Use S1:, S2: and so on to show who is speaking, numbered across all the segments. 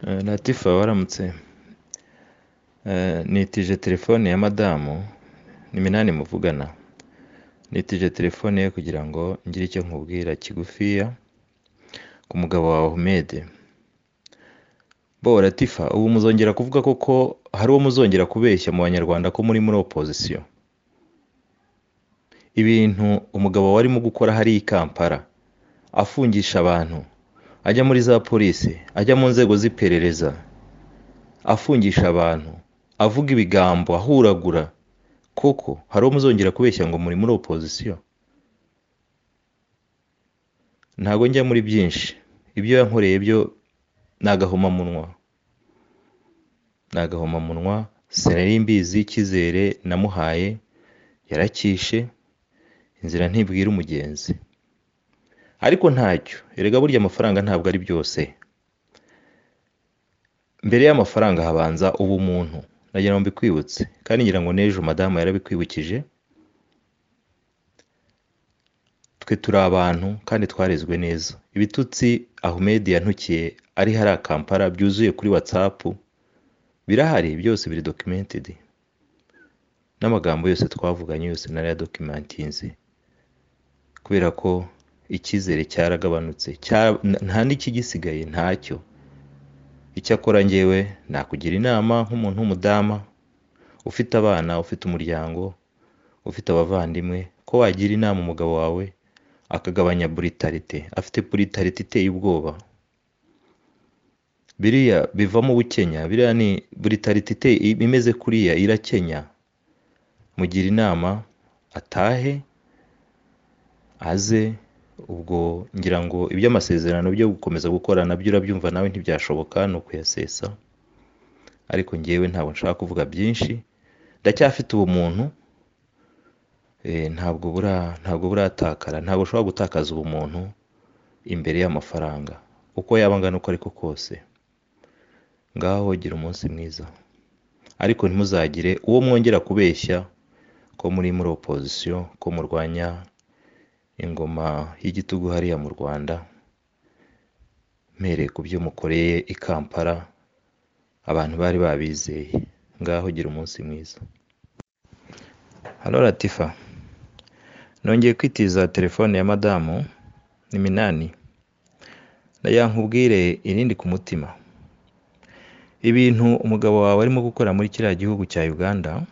S1: Latifa waramutse. Nitije telefone ya madamu, ni Minani muvugana. Nitije telefone ye kugira ngo ngire icyo nkubwira kigufiya ku mugabo wawe Ahmed. Latifa, ubu muzongera kuvuga koko hari uwo muzongera kubeshya mu banyarwanda ko muri opposition. Ibintu umugabo warimo gukora hari i Kampala, afungisha abantu, ajya muri za polisi, ajya mu nzego z'iperereza, afungisha abantu, avuga ibigambo, ahuragura, koko hari uwo muzongera kubeshya ngo muri opposition? Ntago njya muri byinshi, ibyo yankoreye byo nagahomamunwa, sinari mbizi. Icyizere namuhaye yarakishe, inzira ntibwira umugenzi. Ariko ntacyo, erega burya amafaranga ntabwo ari byose. Mbere y'amafaranga habanza ubumuntu, nagira ngo mbikwibutse, kandi ngira ngo n'ejo madamu yarabikwibukije. Twe turi abantu kandi twarezwe neza. Ibitutsi Ahmed yantukiye ari hari Kampala byuzuye kuri WhatsApp, birahari, byose biri documented. N'amagambo yose twavuganye yose nari ya documentinze, kubera ko icyizere cyaragabanutse, nta n'ikigisigaye, ntacyo. Icyakora ngewe nakugira inama nk'umuntu w'umudama ufite abana, ufite umuryango, ufite abavandimwe, ko wagira inama umugabo wawe akagabanya brutalite. Afite brutalite iteye ubwoba. Biriya bivamo ubukenya, biriya ni brutalite imeze kuriya, irakenya. Mugira inama atahe, aze. Ubwo ngira ngo iby'amasezerano byo gukomeza gukora nabyo urabyumva nawe ntibyashoboka, no kuyasesa. Ariko ngewe ntabwo nshaka kuvuga byinshi, ndacyafite ubumuntu. Ntabwo buratakara, ntabwo ushobora gutakaza ubumuntu imbere y'amafaranga, uko yaba angana uko ariko kose. Ngaho gira umunsi mwiza, ariko ntimuzagire uwo mwongera kubeshya ko muri opposition, ko murwanya ingoma y'igitugu hariya mu Rwanda. Mpereye ku byo mukoreye i Kampala, abantu bari babizeye. Ngaho gira umunsi mwiza. Halo Latifa, nongeye kwitiza telefone ya madamu, ni Minani. Ndagira nkubwire irindi ku mutima. Ibintu umugabo wawe arimo gukora muri kiriya gihugu cya Uganda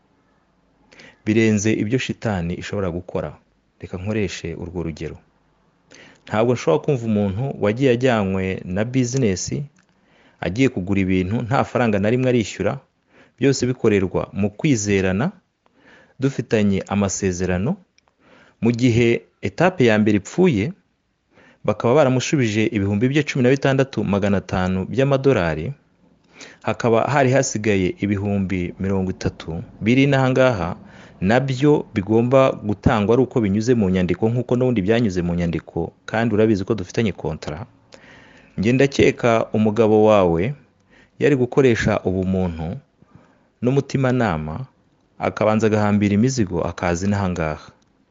S1: birenze ibyo shitani ishobora gukora. Reka nkoreshe urwo rugero. Ntabwo nshobora kumva umuntu wagiye ajyanywe na business, agiye kugura ibintu, nta faranga na rimwe arishyura, byose bikorerwa mu kwizerana, dufitanye amasezerano. Mu gihe etape ya mbere ipfuye, bakaba baramushubije ibihumbi bye 16,500 by'amadolari, hakaba hari hasigaye ibihumbi 30 biri n'ahangaha, nabyo bigomba gutangwa ari uko binyuze mu nyandiko, nk'uko n'ubundi byanyuze mu nyandiko, kandi urabizi ko dufitanye kontra. Nge ndakeka umugabo wawe yari gukoresha ubumuntu n'umutimanama, akabanza agahambira imizigo, akazi n'ahangaha.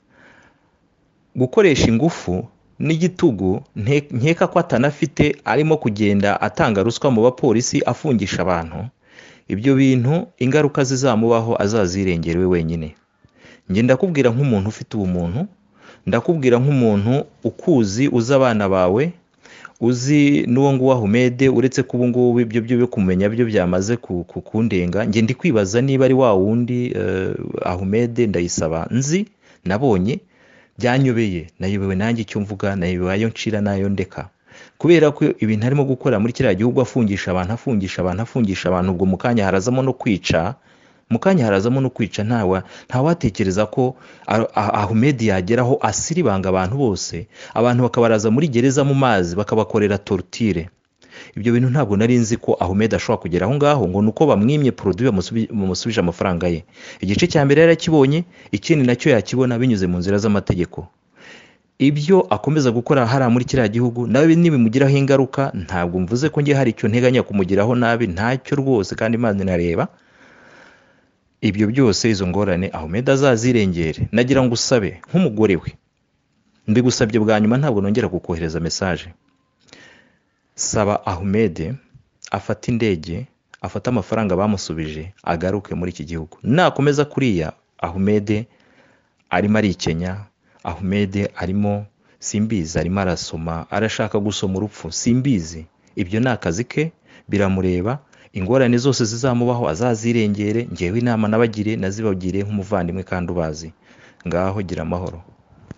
S1: Gukoresha ingufu n'igitugu, nkeka ko atanafite, arimo kugenda atanga ruswa mu bapolisi, afungisha abantu. Ibyo bintu ingaruka zizamubaho azazirengerewe wenyine. Nge ndakubwira nk'umuntu ufite ubumuntu, ndakubwira nk'umuntu ukuzi, uzi abana bawe, uzi n'uwo nguwo Ahmed, uretse ko ubu ngubu ibyo byo kumenya byo byamaze kundenga. Nge ndi kwibaza niba ari wa wundi Ahmed Ndayisaba nzi, nabonye, byanyobeye, nayobewe nanjye icyo mvuga, nayobewe ayo ncira nayo ndeka. Kubera ko ibintu arimo gukora muri kiriya gihugu, afungisha abantu, ubwo mukanya harazamo no kwica, ntawatekereza ko Ahmed yageraho asiribanga abantu bose, abantu bakabaraza muri gereza mu mazi, bakabakorera torture. Ibyo bintu ntabwo nari nzi ko Ahmed ashobora kugera aho ngaho, ngo nuko bamwimye produit bamusubije amafaranga ye. Igice cya mbere yarakibonye, ikindi nacyo yakibona binyuze mu nzira z'amategeko. Ibyo akomeza gukora hariya muri kiriya gihugu, nawe nibimugiraho ingaruka, ntabwo mvuze ko nge hari icyo nteganya kumugiraho nabi, ntacyo rwose, kandi Imana inareba. Ibyo byose, izo ngorane Ahmed azazirengere. Nagira ngo usabe nk'umugore we, mbigusabye bwa nyuma, ntabwo nongera kukohereza message. Saba Ahmed afate indege, afate amafaranga bamusubije, agaruke muri iki gihugu. Nakomeza kuriya, Ahmed arimo arikenya, Ahmed arimo simbizi, arimo arasoma, arashaka gusoma urupfu, simbizi. Ibyo ni akazi ke, biramureba. Ingorane zose zizamubaho azazirengere. Ngewe inama nabagire nazibagire nk'umuvandimwe kandi ubazi. Ngaho gira amahoro.